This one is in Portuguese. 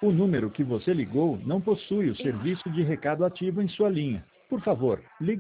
O número que você ligou não possui o serviço de recado ativo em sua linha. Por favor, ligue